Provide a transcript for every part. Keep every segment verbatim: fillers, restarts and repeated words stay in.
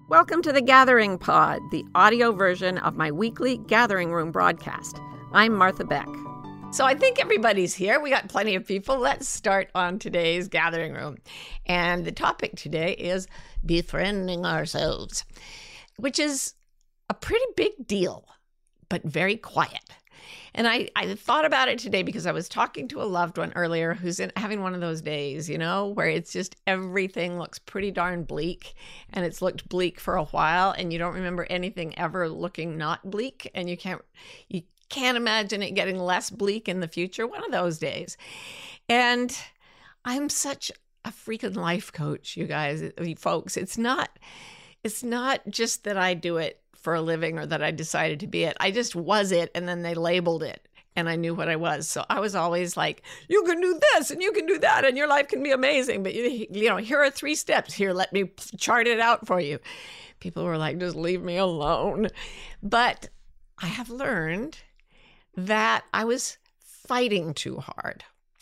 Welcome to the Gathering Pod, the audio version of my weekly Gathering Room broadcast. I'm Martha Beck. So I think everybody's here. We got plenty of people. Let's start on today's Gathering Room. And the topic today is befriending ourselves, which is a pretty big deal, but very quiet. And I, I thought about it today because I was talking to a loved one earlier who's in, having one of those days, you know, where it's just everything looks pretty darn bleak, and it's looked bleak for a while, and you don't remember anything ever looking not bleak, and you can't you can't imagine it getting less bleak in the future. One of those days. And I'm such a freaking life coach, you guys, you folks. It's not it's not just that I do it for a living or that I decided to be it. I just was it, and then they labeled it, and I knew what I was. So I was always like, you can do this and you can do that and your life can be amazing. But, you, you know, here are three steps. Here, let me chart it out for you. People were like, just leave me alone. But I have learned that I was fighting too hard.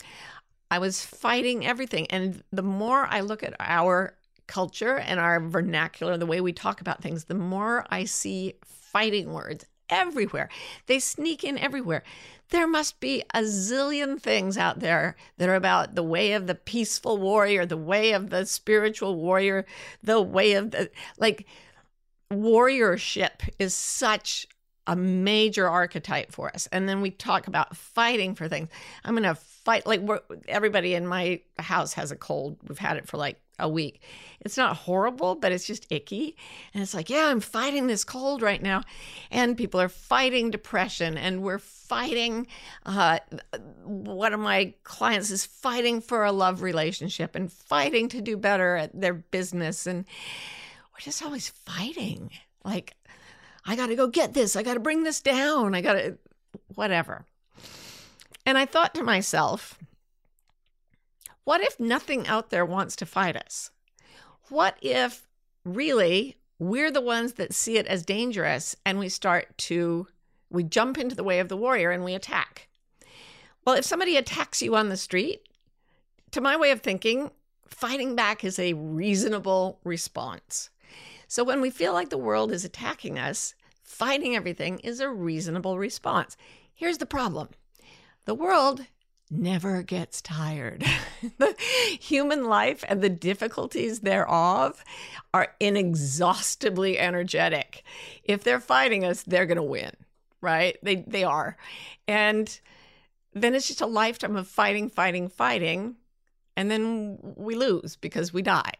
I was fighting everything. And the more I look at our culture and our vernacular, the way we talk about things, the more I see fighting words everywhere. They sneak in everywhere. There must be a zillion things out there that are about the way of the peaceful warrior, the way of the spiritual warrior, the way of the, like, warriorship is such a major archetype for us. And then we talk about fighting for things. I'm going to fight, like, we're, everybody in my house has a cold. We've had it for like a week. It's not horrible, but it's just icky. And it's like, yeah, I'm fighting this cold right now. And people are fighting depression, and we're fighting, uh, one of my clients is fighting for a love relationship and fighting to do better at their business. And we're just always fighting. Like, I got to go get this. I got to bring this down. I got to, whatever. And I thought to myself, what if nothing out there wants to fight us? What if really we're the ones that see it as dangerous, and we start to, we jump into the way of the warrior and we attack? Well, if somebody attacks you on the street, to my way of thinking, fighting back is a reasonable response. So when we feel like the world is attacking us, fighting everything is a reasonable response. Here's the problem. The world never gets tired. The human life and the difficulties thereof are inexhaustibly energetic. If they're fighting us, they're going to win, right? They they are. And then it's just a lifetime of fighting, fighting, fighting, and then we lose because we die.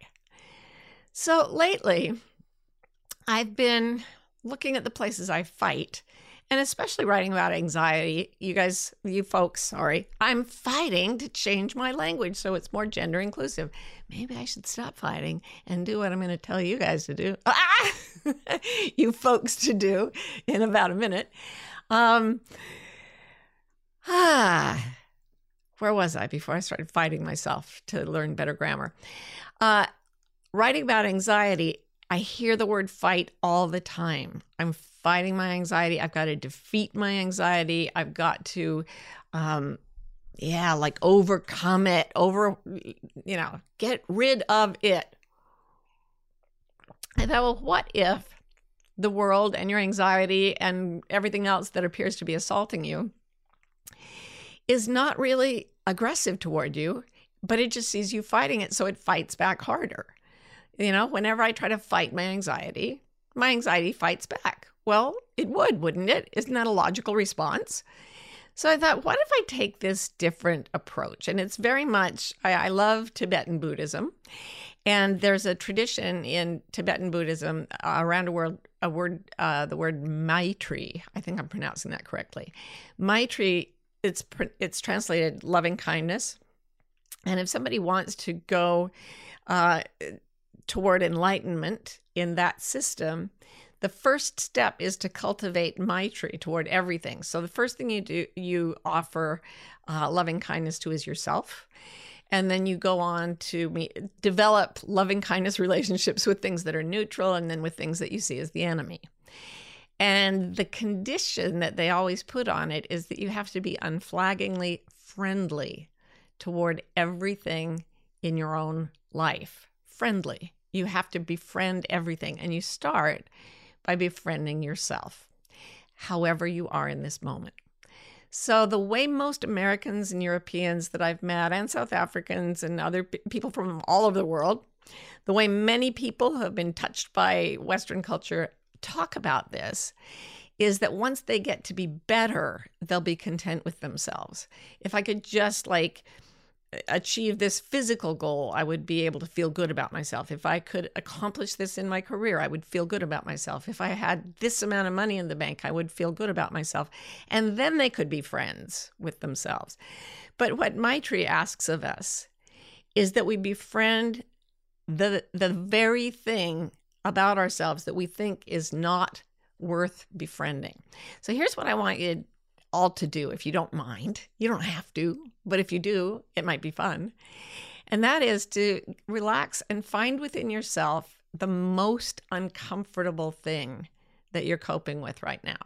So lately, I've been looking at the places I fight, and especially writing about anxiety. You guys, you folks, sorry, I'm fighting to change my language so it's more gender inclusive. Maybe I should stop fighting and do what I'm going to tell you guys to do. Ah! You folks to do in about a minute. Um, ah, where was I before I started fighting myself to learn better grammar? Uh, writing about anxiety, I hear the word fight all the time. I'm fighting my anxiety. I've got to defeat my anxiety. I've got to, um, yeah, like overcome it, over, you know, get rid of it. I thought, well, what if the world and your anxiety and everything else that appears to be assaulting you is not really aggressive toward you, but it just sees you fighting it, so it fights back harder. You know, whenever I try to fight my anxiety, my anxiety fights back. Well, it would, wouldn't it? Isn't that a logical response? So I thought, what if I take this different approach? And it's very much, I, I love Tibetan Buddhism. And there's a tradition in Tibetan Buddhism uh, around a word, a word uh, the word Maitri. I think I'm pronouncing that correctly. Maitri, it's it's translated loving kindness. And if somebody wants to go uh, toward enlightenment in that system, the first step is to cultivate Maitri toward everything. So the first thing you do, you offer uh, loving kindness to is yourself. And then you go on to meet, develop loving kindness relationships with things that are neutral, and then with things that you see as the enemy. And the condition that they always put on it is that you have to be unflaggingly friendly toward everything in your own life. Friendly. You have to befriend everything. And you start by befriending yourself, however you are in this moment. So the way most Americans and Europeans that I've met, and South Africans and other p- people from all over the world, the way many people who have been touched by Western culture talk about this is that once they get to be better, they'll be content with themselves. If I could just like achieve this physical goal, I would be able to feel good about myself. If I could accomplish this in my career, I would feel good about myself. If I had this amount of money in the bank, I would feel good about myself. And then they could be friends with themselves. But what Maitri asks of us is that we befriend the, the very thing about ourselves that we think is not worth befriending. So here's what I want you all to do, if you don't mind. You don't have to, but if you do, it might be fun. And that is to relax and find within yourself the most uncomfortable thing that you're coping with right now.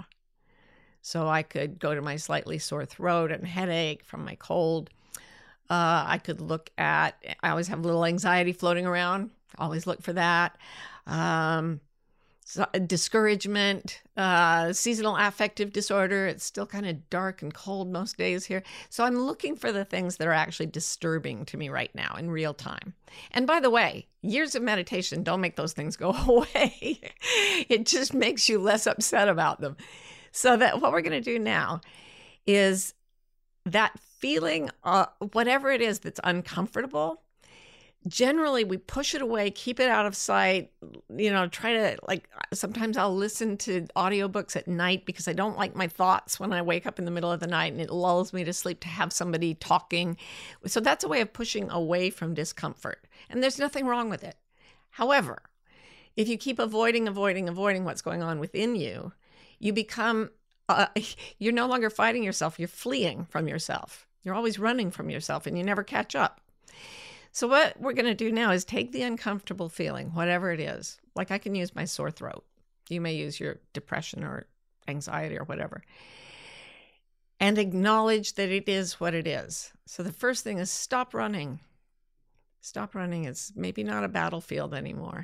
So I could go to my slightly sore throat and headache from my cold. Uh, I could look at, I always have a little anxiety floating around. Always look for that. Um, So, discouragement, uh, seasonal affective disorder. It's still kind of dark and cold most days here. So I'm looking for the things that are actually disturbing to me right now in real time. And by the way, years of meditation don't make those things go away. It just makes you less upset about them. So that what we're going to do now is that feeling, uh, whatever it is that's uncomfortable, generally we push it away, keep it out of sight, you know, try to like, sometimes I'll listen to audiobooks at night because I don't like my thoughts when I wake up in the middle of the night, and it lulls me to sleep to have somebody talking. So that's a way of pushing away from discomfort. And there's nothing wrong with it. However, if you keep avoiding, avoiding, avoiding what's going on within you, you become, uh, you're no longer fighting yourself. You're fleeing from yourself. You're always running from yourself and you never catch up. So what we're going to do now is take the uncomfortable feeling, whatever it is. Like I can use my sore throat. You may use your depression or anxiety or whatever. And acknowledge that it is what it is. So the first thing is stop running. Stop running. It's maybe not a battlefield anymore.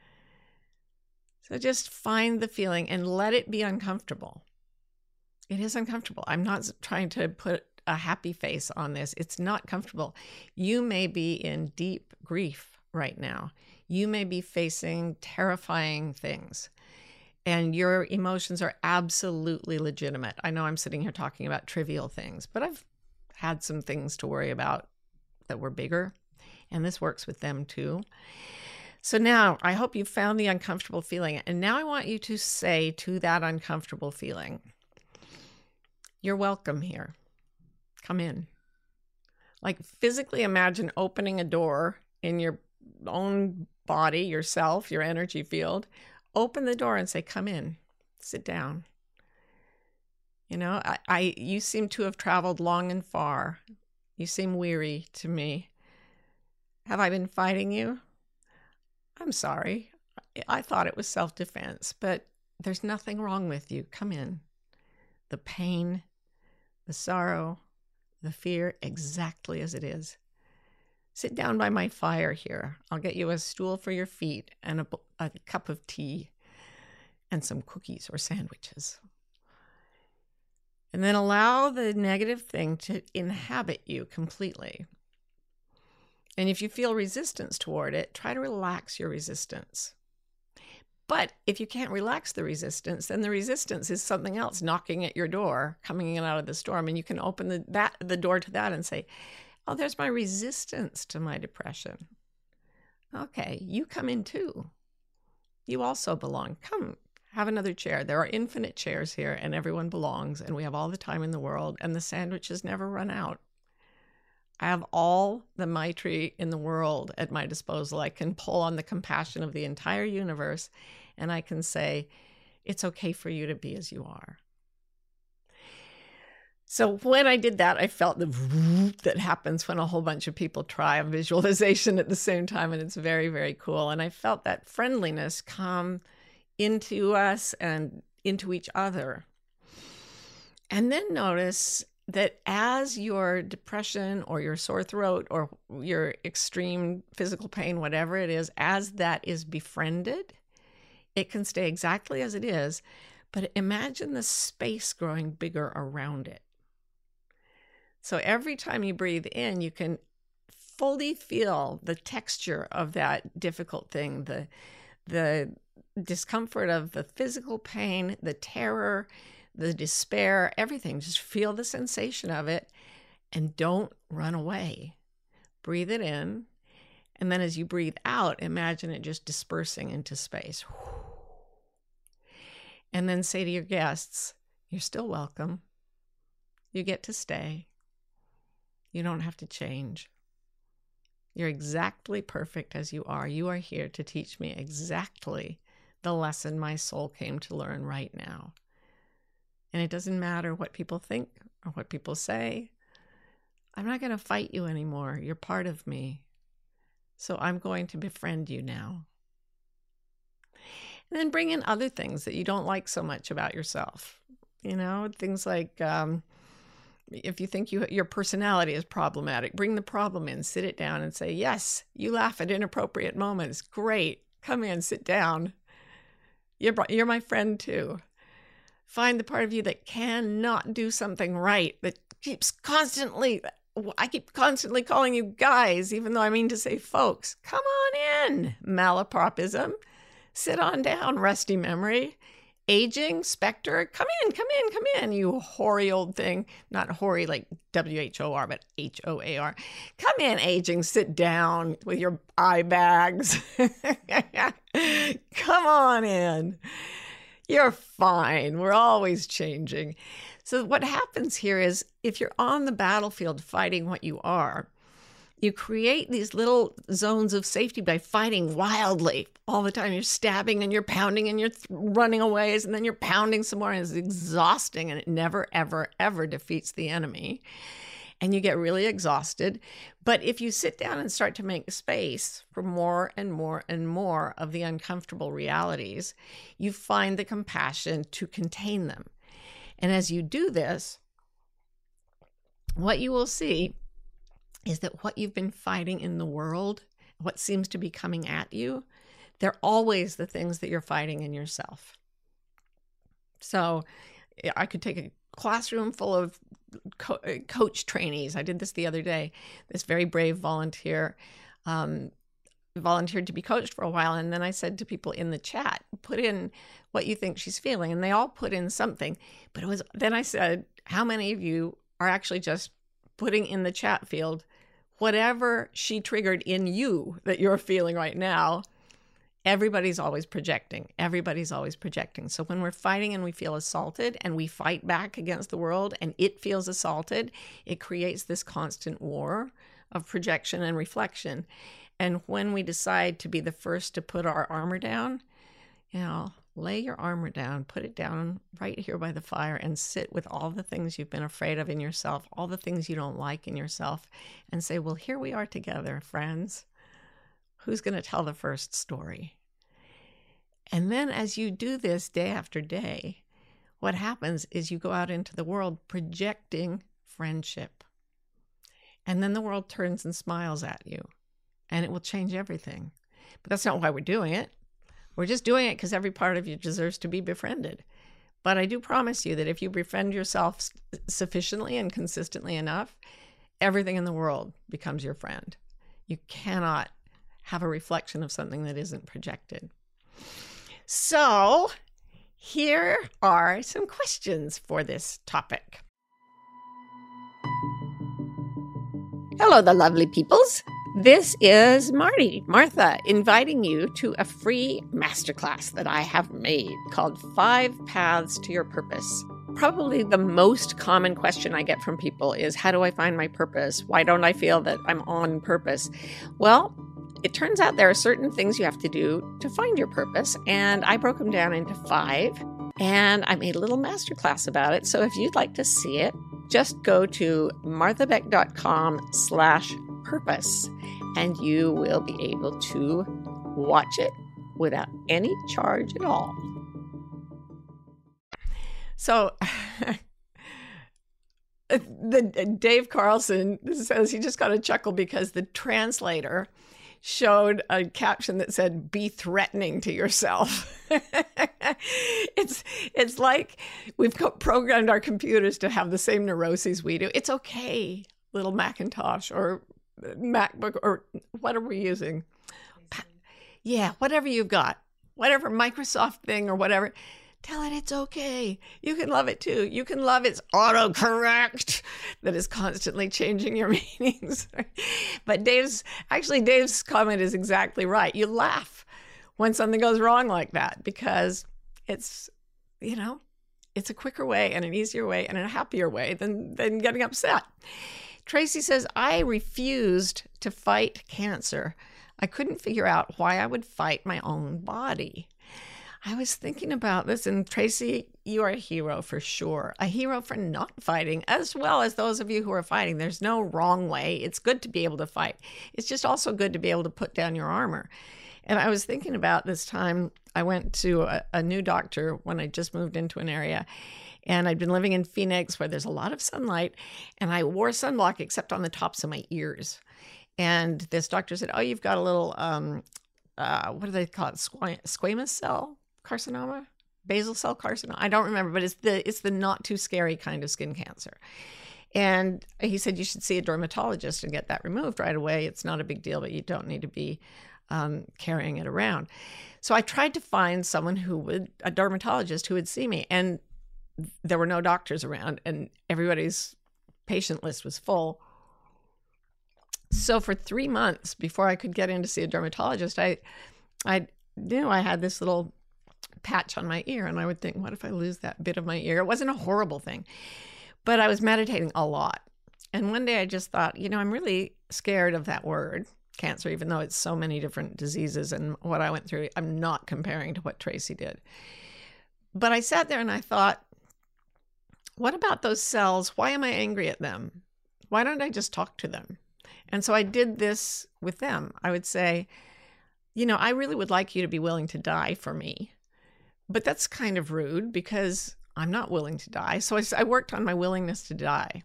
So just find the feeling and let it be uncomfortable. It is uncomfortable. I'm not trying to put a happy face on this. It's not comfortable. You may be in deep grief right now. You may be facing terrifying things, and your emotions are absolutely legitimate. I know I'm sitting here talking about trivial things, but I've had some things to worry about that were bigger, and this works with them too. So now I hope you found the uncomfortable feeling, and now I want you to say to that uncomfortable feeling, you're welcome here. Come in. Like physically imagine opening a door in your own body, yourself, your energy field. Open the door and say, come in, sit down. You know, I, I you seem to have traveled long and far. You seem weary to me. Have I been fighting you? I'm sorry. I thought it was self-defense, but there's nothing wrong with you. Come in. The pain, the sorrow, the fear, exactly as it is. Sit down by my fire here. I'll get you a stool for your feet and a, a cup of tea and some cookies or sandwiches. And then allow the negative thing to inhabit you completely. And if you feel resistance toward it, try to relax your resistance. But if you can't relax the resistance, then the resistance is something else knocking at your door, coming in out of the storm. And you can open the, that, the door to that and say, oh, there's my resistance to my depression. Okay, you come in too. You also belong. Come, have another chair. There are infinite chairs here and everyone belongs, and we have all the time in the world, and the sandwiches never run out. I have all the Maitri in the world at my disposal. I can pull on the compassion of the entire universe, and I can say, it's okay for you to be as you are. So when I did that, I felt the that happens when a whole bunch of people try a visualization at the same time, and it's very, very cool. And I felt that friendliness come into us and into each other. And then notice that as your depression or your sore throat or your extreme physical pain, whatever it is, as that is befriended, it can stay exactly as it is, but imagine the space growing bigger around it. So every time you breathe in, you can fully feel the texture of that difficult thing, the, the discomfort of the physical pain, the terror, the despair, everything. Just feel the sensation of it and don't run away. Breathe it in. And then as you breathe out, imagine it just dispersing into space. And then say to your guests, you're still welcome. You get to stay. You don't have to change. You're exactly perfect as you are. You are here to teach me exactly the lesson my soul came to learn right now. And it doesn't matter what people think or what people say. I'm not going to fight you anymore. You're part of me. So I'm going to befriend you now. And then bring in other things that you don't like so much about yourself. You know, things like um, if you think you, your personality is problematic, bring the problem in, sit it down and say, yes, you laugh at inappropriate moments. Great. Come in, sit down. You're, you're my friend too. Find the part of you that cannot do something right, that keeps constantly, I keep constantly calling you guys, even though I mean to say folks. Come on in, malapropism. Sit on down, rusty memory. Aging, specter, come in, come in, come in, you hoary old thing. Not hoary like W H O R, but H O A R. Come in, aging, sit down with your eye bags. Come on in. You're fine. We're always changing. So what happens here is if you're on the battlefield fighting what you are, you create these little zones of safety by fighting wildly all the time. You're stabbing and you're pounding and you're th- running away, and then you're pounding some more, and it's exhausting, and it never, ever, ever defeats the enemy. And you get really exhausted. But if you sit down and start to make space for more and more and more of the uncomfortable realities, you find the compassion to contain them. And as you do this, what you will see is that what you've been fighting in the world, what seems to be coming at you, they're always the things that you're fighting in yourself. So I could take a classroom full of co- coach trainees. I did this the other day. This very brave volunteer um, volunteered to be coached for a while. And then I said to people in the chat, put in what you think she's feeling. And they all put in something. But it was then I said, how many of you are actually just putting in the chat field whatever she triggered in you that you're feeling right now? Everybody's always projecting. Everybody's always projecting. So when we're fighting and we feel assaulted and we fight back against the world and it feels assaulted, it creates this constant war of projection and reflection. And when we decide to be the first to put our armor down, you know, lay your armor down, put it down right here by the fire and sit with all the things you've been afraid of in yourself, all the things you don't like in yourself, and say, well, here we are together, friends. Who's going to tell the first story? And then as you do this day after day, what happens is you go out into the world projecting friendship. And then the world turns and smiles at you, and it will change everything. But that's not why we're doing it. We're just doing it because every part of you deserves to be befriended. But I do promise you that if you befriend yourself sufficiently and consistently enough, everything in the world becomes your friend. You cannot have a reflection of something that isn't projected. So here are some questions for this topic. Hello, the lovely peoples. This is Marty, Martha, inviting you to a free masterclass that I have made called Five Paths to Your Purpose. Probably the most common question I get from people is, how do I find my purpose? Why don't I feel that I'm on purpose? Well, it turns out there are certain things you have to do to find your purpose, and I broke them down into five, and I made a little masterclass about it. So if you'd like to see it, just go to marthabeck.com slash purpose, and you will be able to watch it without any charge at all. So the Dave Carlson says he just got a chuckle because the translator showed a caption that said, "Be threatening to yourself." it's it's like we've programmed our computers to have the same neuroses we do. It's okay, little Macintosh or MacBook or what are we using? Yeah, whatever you've got, whatever Microsoft thing or whatever. Tell it it's okay. You can love it too. You can love its autocorrect that is constantly changing your meanings. But Dave's, actually Dave's comment is exactly right. You laugh when something goes wrong like that because it's, you know, it's a quicker way and an easier way and a happier way than, than getting upset. Tracy says, I refused to fight cancer. I couldn't figure out why I would fight my own body. I was thinking about this, and Tracy, you are a hero for sure. A hero for not fighting, as well as those of you who are fighting. There's no wrong way. It's good to be able to fight. It's just also good to be able to put down your armor. And I was thinking about this time I went to a, a new doctor when I just moved into an area, and I'd been living in Phoenix where there's a lot of sunlight, and I wore sunblock except on the tops of my ears. And this doctor said, oh, you've got a little, um, uh, what do they call it, Squ- squamous cell carcinoma, basal cell carcinoma. I don't remember, but it's the it's the not too scary kind of skin cancer. And he said you should see a dermatologist and get that removed right away. It's not a big deal, but you don't need to be um, carrying it around. So I tried to find someone who would, a dermatologist who would see me, and there were no doctors around, and everybody's patient list was full. So for three months before I could get in to see a dermatologist, I, I knew I had this little patch on my ear, and I would think, what if I lose that bit of my ear? It wasn't a horrible thing, but I was meditating a lot. And one day I just thought, you know, I'm really scared of that word, cancer, even though it's so many different diseases and what I went through. I'm not comparing to what Tracy did. But I sat there and I thought, what about those cells? Why am I angry at them? Why don't I just talk to them? And so I did this with them. I would say, you know, I really would like you to be willing to die for me. But that's kind of rude because I'm not willing to die. So I, I worked on my willingness to die.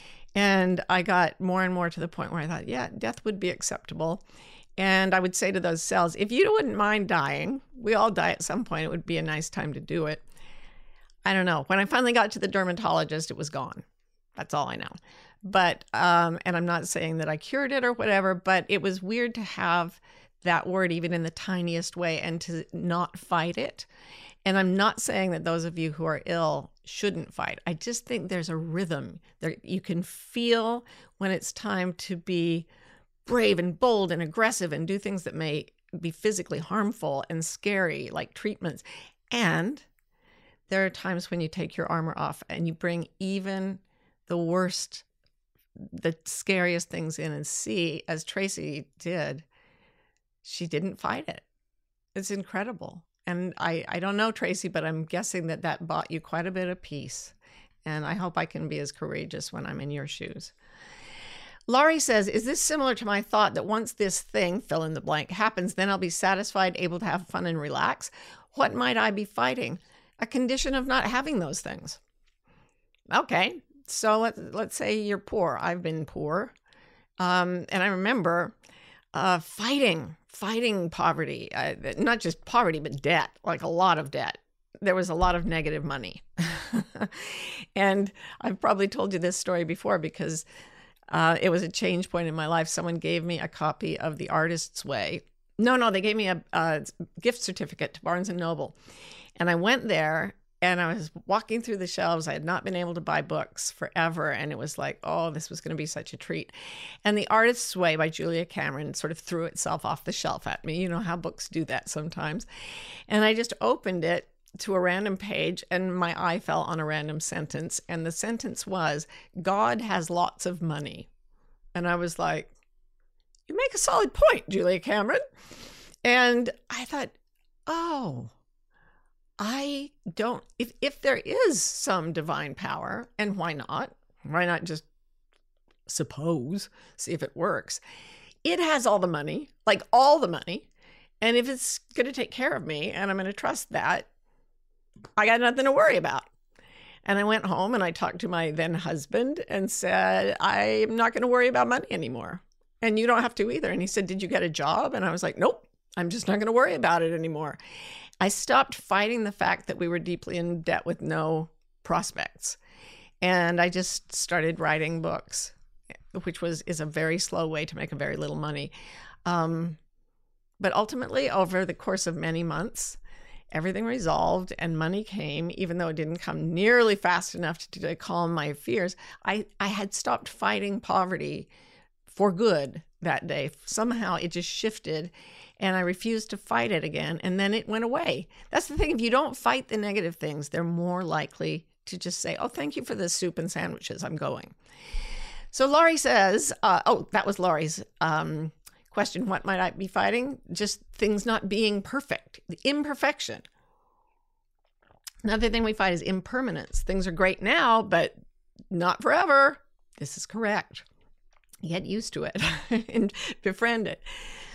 And I got more and more to the point where I thought, yeah, death would be acceptable. And I would say to those cells, if you wouldn't mind dying, we all die at some point, it would be a nice time to do it. I don't know. When I finally got to the dermatologist, it was gone. That's all I know. But, um, and I'm not saying that I cured it or whatever, but it was weird to have that word even in the tiniest way and to not fight it. And I'm not saying that those of you who are ill shouldn't fight. I just think there's a rhythm there. You can feel when it's time to be brave and bold and aggressive and do things that may be physically harmful and scary, like treatments. And there are times when you take your armor off and you bring even the worst, the scariest things in and see, as Tracy did, she didn't fight it. It's incredible. And I, I don't know, Tracy, but I'm guessing that that bought you quite a bit of peace. And I hope I can be as courageous when I'm in your shoes. Laurie says, is this similar to my thought that once this thing, fill in the blank, happens, then I'll be satisfied, able to have fun and relax? What might I be fighting? A condition of not having those things. Okay, so let, let's say you're poor. I've been poor. Um, and I remember uh, fighting, fighting poverty, uh, not just poverty, but debt, like a lot of debt. There was a lot of negative money. And I've probably told you this story before because uh, it was a change point in my life. Someone gave me a copy of The Artist's Way. No, no, they gave me a, a gift certificate to Barnes and Noble. And I went there and I was walking through the shelves. I had not been able to buy books forever. And it was like, oh, this was going to be such a treat. And The Artist's Way by Julia Cameron sort of threw itself off the shelf at me. You know how books do that sometimes. And I just opened it to a random page and my eye fell on a random sentence. And the sentence was, God has lots of money. And I was like, you make a solid point, Julia Cameron. And I thought, oh, I don't, if, if there is some divine power, and why not? Why not just suppose, see if it works? It has all the money, like all the money. And if it's going to take care of me and I'm going to trust that, I got nothing to worry about. And I went home and I talked to my then husband and said, I'm not going to worry about money anymore. And you don't have to either. And he said, did you get a job? And I was like, nope, I'm just not going to worry about it anymore. I stopped fighting the fact that we were deeply in debt with no prospects. And I just started writing books, which was is a very slow way to make a very little money. Um, but ultimately, over the course of many months, everything resolved and money came, even though it didn't come nearly fast enough to, to calm my fears. I, I had stopped fighting poverty for good that day. Somehow it just shifted and I refused to fight it again. And then it went away. That's the thing. If you don't fight the negative things, they're more likely to just say, oh, thank you for the soup and sandwiches. I'm going. So Laurie says, uh, oh, that was Laurie's um, question. What might I be fighting? Just things not being perfect, the imperfection. Another thing we fight is impermanence. Things are great now, but not forever. This is correct. Get used to it and befriend it.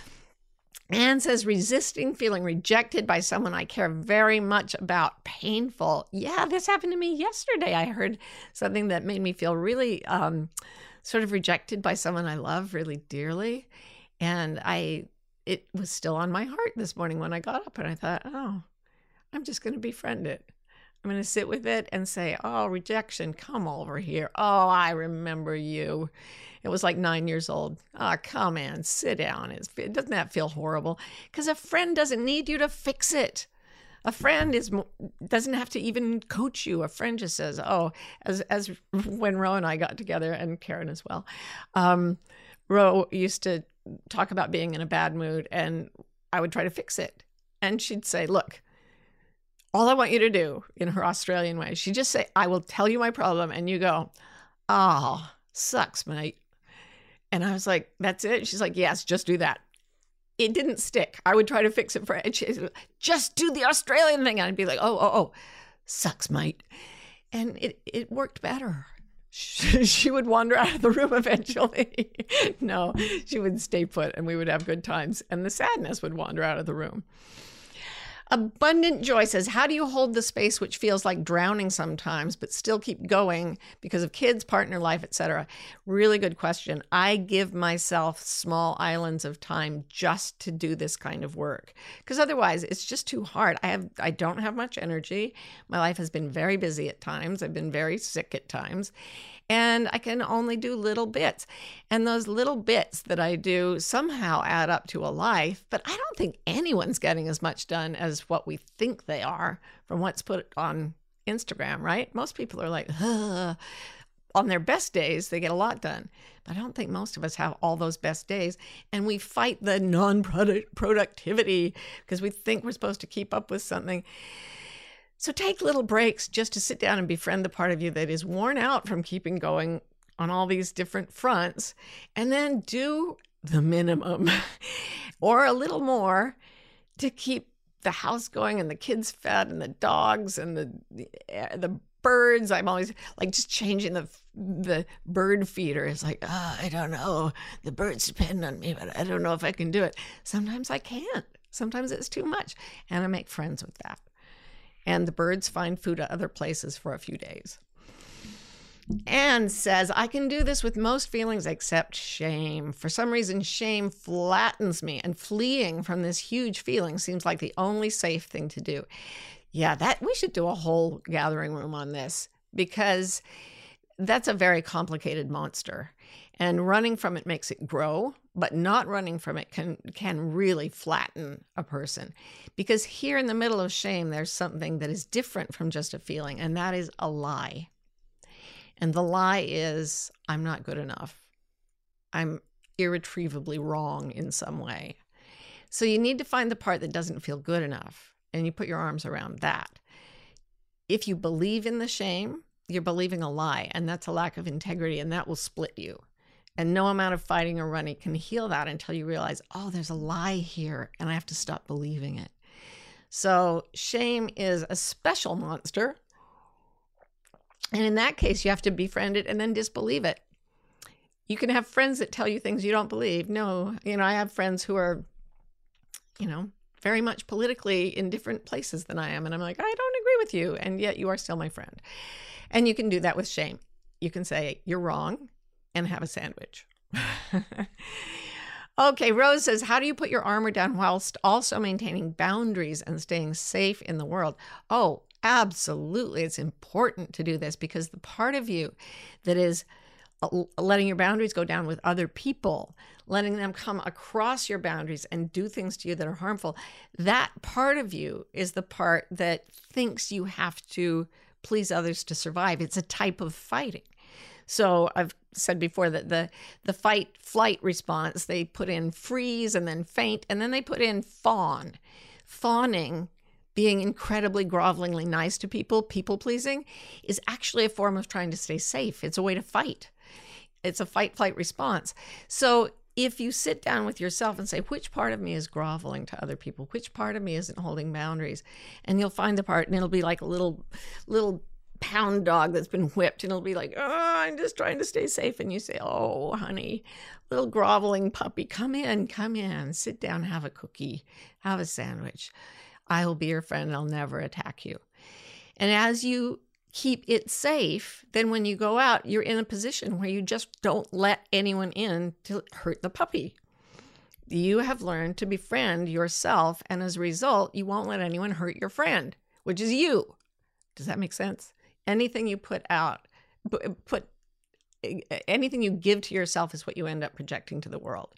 Anne says, resisting feeling rejected by someone I care very much about. Painful. Yeah, this happened to me yesterday. I heard something that made me feel really um, sort of rejected by someone I love really dearly. And I, it was still on my heart this morning when I got up and I thought, oh, I'm just going to befriend it. I'm going to sit with it and say, oh, rejection, come over here. Oh, I remember you. It was like nine years old. Oh, come on, sit down. It's, doesn't that feel horrible? Because a friend doesn't need you to fix it. A friend is doesn't have to even coach you. A friend just says, oh, as as when Ro and I got together, and Karen as well, um, Ro used to talk about being in a bad mood, and I would try to fix it. And she'd say, look, all I want you to do, in her Australian way, she'd just say, I will tell you my problem. And you go, oh, sucks, mate. And I was like, that's it? She's like, yes, just do that. It didn't stick. I would try to fix it for her. And she said, just do the Australian thing. And I'd be like, oh, oh, oh, sucks, mate. And it, it worked better. She would wander out of the room eventually. No, she would stay put and we would have good times. And the sadness would wander out of the room. Abundant Joy says, how do you hold the space which feels like drowning sometimes, but still keep going because of kids, partner life, et cetera? Really good question. I give myself small islands of time just to do this kind of work, because otherwise it's just too hard. I have, I don't have much energy. My life has been very busy at times. I've been very sick at times. And I can only do little bits. And those little bits that I do somehow add up to a life. But I don't think anyone's getting as much done as what we think they are from what's put on Instagram, right? Most people are like, ugh. On their best days, they get a lot done. But I don't think most of us have all those best days. And we fight the non-productivity because we think we're supposed to keep up with something. So take little breaks just to sit down and befriend the part of you that is worn out from keeping going on all these different fronts, and then do the minimum or a little more to keep the house going and the kids fed and the dogs and the the, the birds. I'm always like just changing the the bird feeder. It's like, oh, I don't know. The birds depend on me, but I don't know if I can do it. Sometimes I can't. Sometimes it's too much. And I make friends with that. And the birds find food at other places for a few days. Anne says, I can do this with most feelings except shame. For some reason, shame flattens me, and fleeing from this huge feeling seems like the only safe thing to do. Yeah, that we should do a whole gathering room on this, because that's a very complicated monster. And running from it makes it grow, but not running from it can can really flatten a person. Because here in the middle of shame, there's something that is different from just a feeling, and that is a lie. And the lie is, I'm not good enough. I'm irretrievably wrong in some way. So you need to find the part that doesn't feel good enough, and you put your arms around that. If you believe in the shame, you're believing a lie, and that's a lack of integrity, and that will split you. And no amount of fighting or running can heal that until you realize, oh, there's a lie here, and I have to stop believing it. So shame is a special monster. And in that case, you have to befriend it and then disbelieve it. You can have friends that tell you things you don't believe. No, you know, I have friends who are, you know, very much politically in different places than I am. And I'm like, I don't agree with you. And yet you are still my friend. And you can do that with shame. You can say, you're wrong, and have a sandwich. Okay, Rose says, how do you put your armor down whilst also maintaining boundaries and staying safe in the world? Oh, absolutely. It's important to do this because the part of you that is letting your boundaries go down with other people, letting them come across your boundaries and do things to you that are harmful, that part of you is the part that thinks you have to please others to survive. It's a type of fighting. So I've said before that the, the fight flight response, they put in freeze and then faint, and then they put in fawn. Fawning, being incredibly grovelingly nice to people, people pleasing, is actually a form of trying to stay safe. It's a way to fight. It's a fight flight response. So if you sit down with yourself and say, which part of me is groveling to other people? Which part of me isn't holding boundaries? And you'll find the part, and it'll be like a little, little pound dog that's been whipped, and it'll be like, oh, I'm just trying to stay safe. And you say, oh, honey, little groveling puppy, come in, come in, sit down, have a cookie, have a sandwich. I will be your friend. I'll never attack you. And as you keep it safe, then when you go out, you're in a position where you just don't let anyone in to hurt the puppy. You have learned to befriend yourself, and as a result, you won't let anyone hurt your friend, which is you. Does that make sense? Anything you put out, put anything you give to yourself is what you end up projecting to the world.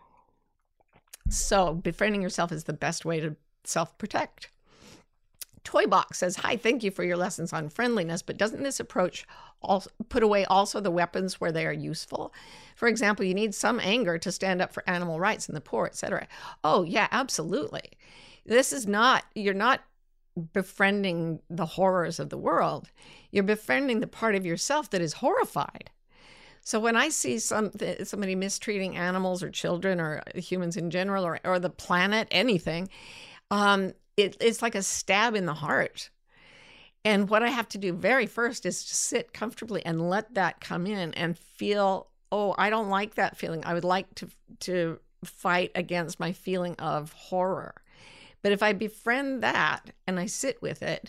So befriending yourself is the best way to self-protect. Toybox says, hi, thank you for your lessons on friendliness, but doesn't this approach also put away also the weapons where they are useful? For example, you need some anger to stand up for animal rights and the poor, et cetera. Oh, yeah, absolutely. This is not, you're not befriending the horrors of the world. You're befriending the part of yourself that is horrified. So when I see some somebody mistreating animals or children or humans in general or, or the planet, anything, um, it, it's like a stab in the heart. And what I have to do very first is to sit comfortably and let that come in and feel, oh, I don't like that feeling. I would like to to fight against my feeling of horror. But if I befriend that and I sit with it,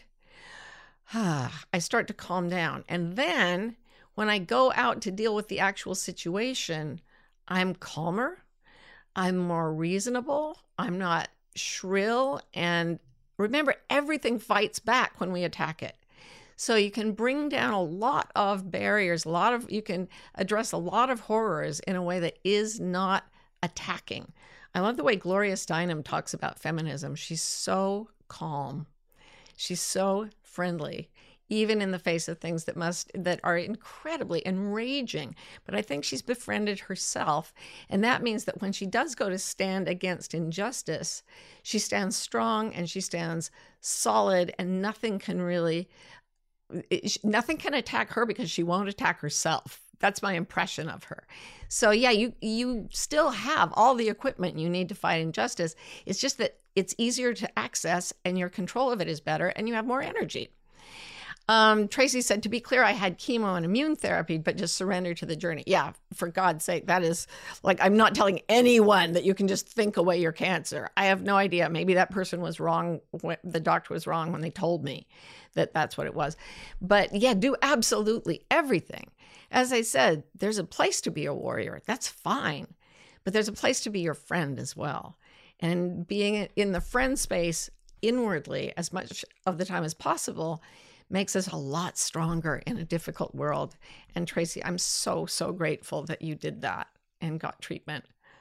I start to calm down. And then when I go out to deal with the actual situation, I'm calmer, I'm more reasonable, I'm not shrill. And remember, everything fights back when we attack it. So you can bring down a lot of barriers, a lot of, you can address a lot of horrors in a way that is not attacking. I love the way Gloria Steinem talks about feminism. She's so calm. She's so friendly, even in the face of things that must, that are incredibly enraging. But I think she's befriended herself. And that means that when she does go to stand against injustice, she stands strong and she stands solid, and nothing can really, nothing can attack her because she won't attack herself. That's my impression of her. So yeah, you you still have all the equipment you need to fight injustice. It's just that it's easier to access and your control of it is better and you have more energy. Um, Tracy said, to be clear, I had chemo and immune therapy, but just surrender to the journey. Yeah, for God's sake, that is like, I'm not telling anyone that you can just think away your cancer. I have no idea. Maybe that person was wrong. The doctor was wrong when they told me that that's what it was. But yeah, do absolutely everything. As I said, there's a place to be a warrior. That's fine. But there's a place to be your friend as well. And being in the friend space inwardly as much of the time as possible makes us a lot stronger in a difficult world. And Tracy, I'm so, so grateful that you did that and got treatment.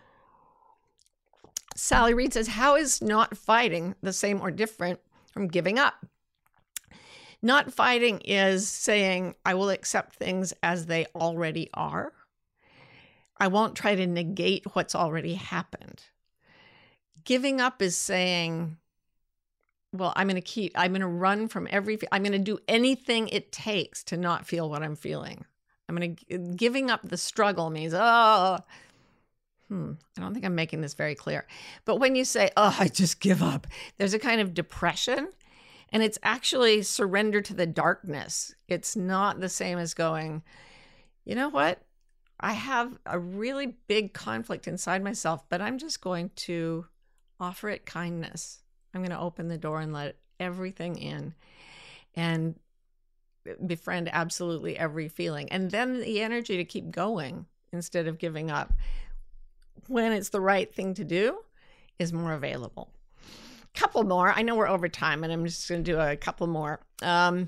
Sally Reed says, how is not fighting the same or different from giving up? Not fighting is saying, I will accept things as they already are. I won't try to negate what's already happened. Giving up is saying, well, I'm going to keep, I'm going to run from every, I'm going to do anything it takes to not feel what I'm feeling. I'm going to, giving up the struggle means, oh, hmm, I don't think I'm making this very clear. But when you say, oh, I just give up, there's a kind of depression, and it's actually surrender to the darkness. It's not the same as going, you know what? I have a really big conflict inside myself, but I'm just going to offer it kindness. I'm going to open the door and let everything in. And befriend absolutely every feeling. And then the energy to keep going instead of giving up when it's the right thing to do is more available. Couple more. I know we're over time, and I'm just going to do a couple more. Um,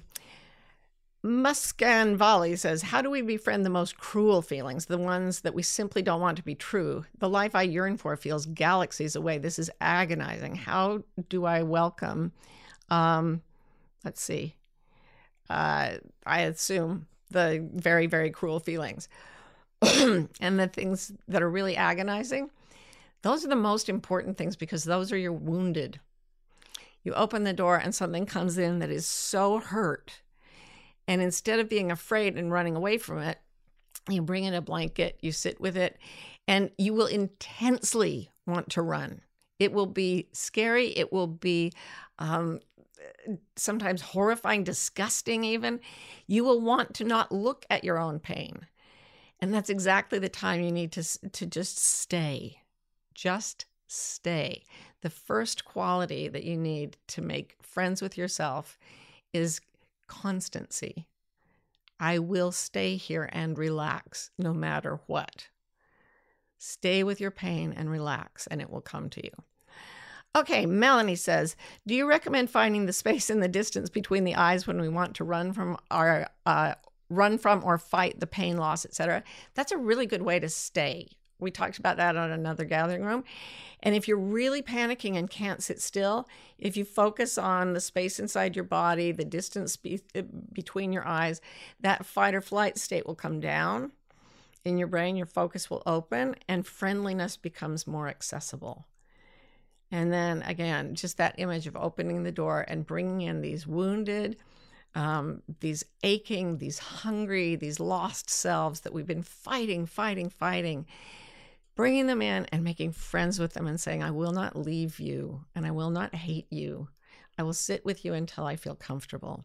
Muscan Volley says, how do we befriend the most cruel feelings, the ones that we simply don't want to be true? The life I yearn for feels galaxies away. This is agonizing. How do I welcome, um, let's see, uh, I assume the very, very cruel feelings and the things that are really agonizing? Those are the most important things because those are your wounded. You open the door and something comes in that is so hurt. And instead of being afraid and running away from it, you bring in a blanket, you sit with it, and you will intensely want to run. It will be scary. It will be um, sometimes horrifying, disgusting even. You will want to not look at your own pain. And that's exactly the time you need to, to just stay. Just stay. The first quality that you need to make friends with yourself is constancy. I will stay here and relax no matter what. Stay with your pain and relax, and it will come to you. Okay, Melanie says, do you recommend finding the space in the distance between the eyes when we want to run from our uh, run from or fight the pain, loss, et cetera? That's a really good way to stay. We talked about that on another gathering room. And if you're really panicking and can't sit still, if you focus on the space inside your body, the distance be- between your eyes, that fight or flight state will come down in your brain. Your focus will open and friendliness becomes more accessible. And then again, just that image of opening the door and bringing in these wounded, um, these aching, these hungry, these lost selves that we've been fighting, fighting, fighting. Bringing them in and making friends with them and saying, I will not leave you and I will not hate you. I will sit with you until I feel comfortable.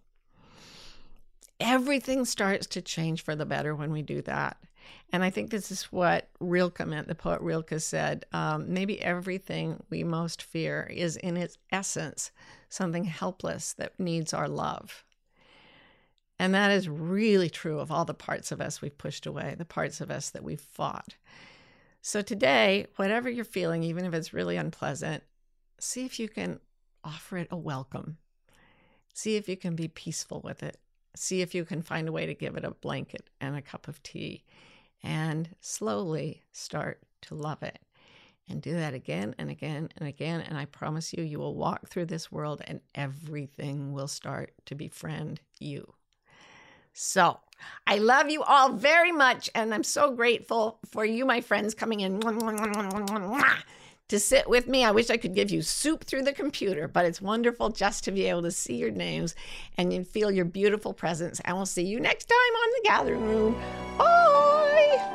Everything starts to change for the better when we do that. And I think this is what Rilke meant. The poet Rilke said, um, maybe everything we most fear is in its essence something helpless that needs our love. And that is really true of all the parts of us we've pushed away, the parts of us that we've fought. So today, whatever you're feeling, even if it's really unpleasant, see if you can offer it a welcome. See if you can be peaceful with it. See if you can find a way to give it a blanket and a cup of tea and slowly start to love it. And do that again and again and again. And I promise you, you will walk through this world and everything will start to befriend you. So I love you all very much, and I'm so grateful for you, my friends, coming in to sit with me. I wish I could give you soup through the computer, but it's wonderful just to be able to see your names and you feel your beautiful presence. And we'll see you next time on The Gathering Room. Bye!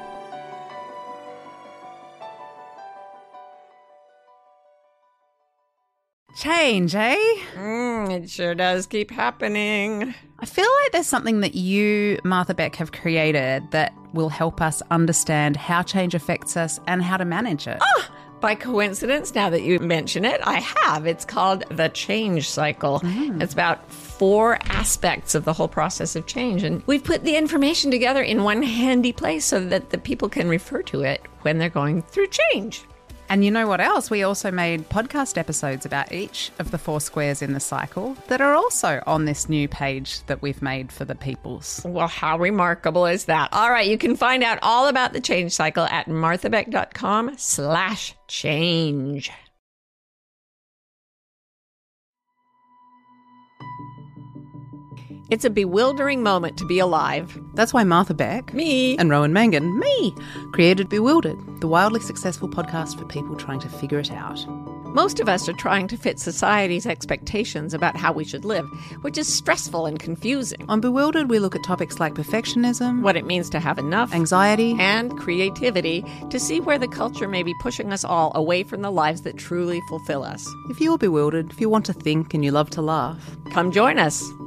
Change, eh? Mm, it sure does keep happening. I feel like there's something that you, Martha Beck, have created that will help us understand how change affects us and how to manage it. Oh, by coincidence, now that you mention it, I have. It's called The Change Cycle. Mm. It's about four aspects of the whole process of change. And we've put the information together in one handy place so that the people can refer to it when they're going through change. And you know what else? We also made podcast episodes about each of the four squares in the cycle that are also on this new page that we've made for the peoples. Well, how remarkable is that? All right, you can find out all about the change cycle at marthabeck.com slash change. It's a bewildering moment to be alive. That's why Martha Beck, me, and Rowan Mangan, me, created Bewildered, the wildly successful podcast for people trying to figure it out. Most of us are trying to fit society's expectations about how we should live, which is stressful and confusing. On Bewildered, we look at topics like perfectionism, what it means to have enough, anxiety, and creativity to see where the culture may be pushing us all away from the lives that truly fulfill us. If you're bewildered, if you want to think and you love to laugh, come join us.